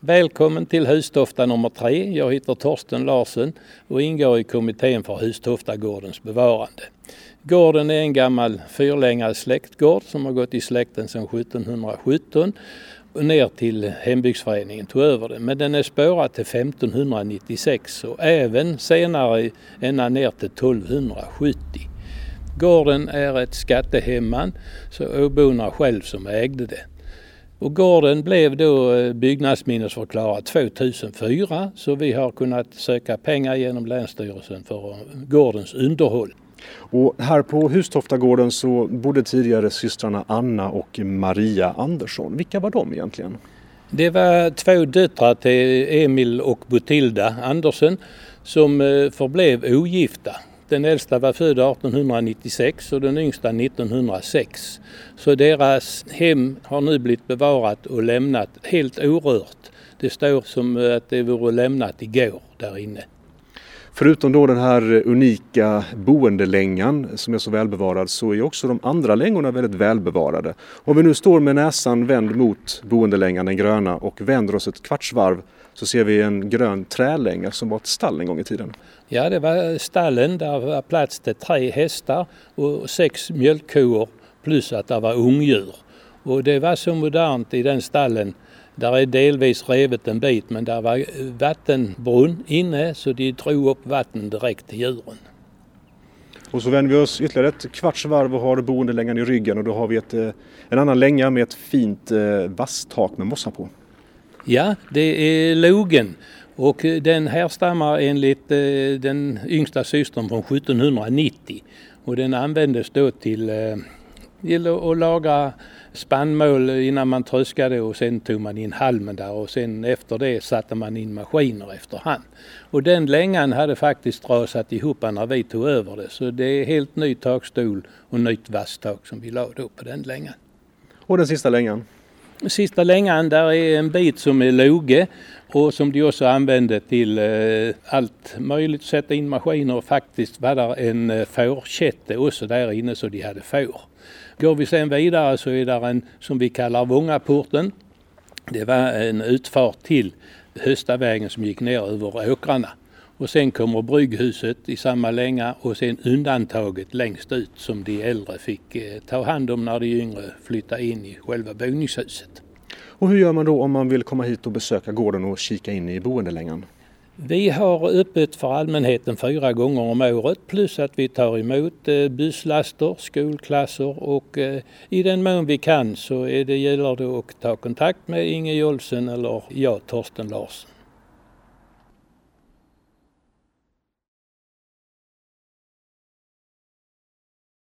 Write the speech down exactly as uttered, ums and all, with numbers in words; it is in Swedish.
Välkommen till Hustofta nummer tre. Jag heter Torsten Larsson och ingår i kommittén för Hustoftagårdens bevarande. Gården är en gammal fyrlängad släktgård som har gått i släkten sedan sjuttonhundrasjutton och ner till hembygdsföreningen tog över det. Men den är spårad till femtonhundranittiosex och även senare ända ner till tolvhundrasjuttio. Gården är ett skattehemman så åborna själv som ägde det. Och gården blev då byggnadsminnesförklarad tvåtusenfyra så vi har kunnat söka pengar genom Länsstyrelsen för gårdens underhåll. Och här på Hustoftagården så bodde tidigare systrarna Anna och Maria Andersson. Vilka var de egentligen? Det var två döttrar till Emil och Botilda Andersson som förblev ogifta. Den äldsta var född artonhundranittiosex och den yngsta nittonhundrasex. Så deras hem har nu blivit bevarat och lämnat helt orört. Det står som att det vore lämnat igår där inne. Förutom då den här unika boendelängan som är så välbevarad så är också de andra längorna väldigt välbevarade. Om vi nu står med näsan vänd mot boendelängan, den gröna, och vänder oss ett kvartsvarv så ser vi en grön trälänga som var ett stall en gång i tiden. Ja, det var stallen. Där var plats till tre hästar och sex mjölkkor plus att det var ungdjur. Och det var så modernt i den stallen. Där är delvis revet en bit men där var vattenbrunn inne så de drog upp vatten direkt till djuren. Och så vänder vi oss ytterligare ett kvarts varv och har boendelängan i ryggen och då har vi ett, en annan länga med ett fint vasstak med mossa på. Ja, det är logen och den härstammar enligt den yngsta systern från sjuttonhundranittio och den användes då till, till att laga spannmål innan man tröskade och sen tog man in halmen där och sen efter det satte man in maskiner efterhand. Och den längan hade faktiskt rasat ihop när vi tog över det så det är helt ny takstol och nytt vasstak som vi lade upp på den längan. Och den sista längan? Sista längan där är en bit som är loge och som de också använde till eh, allt möjligt, sätta in maskiner och faktiskt var där en eh, fårkätte också där inne så de hade får. Går vi sen vidare så är där en som vi kallar Vångaporten. Det var en utfart till Höstavägen som gick ner över åkrarna. Och sen kommer brygghuset i samma länga och sen undantaget längst ut som de äldre fick eh, ta hand om när de yngre flyttade in i själva boningshuset. Och hur gör man då om man vill komma hit och besöka gården och kika in i boendelängan? Vi har öppet för allmänheten fyra gånger om året plus att vi tar emot busslaster, skolklasser och i den mån vi kan så är det gäller det att ta kontakt med Inge Jolsen eller jag, Torsten Larsson.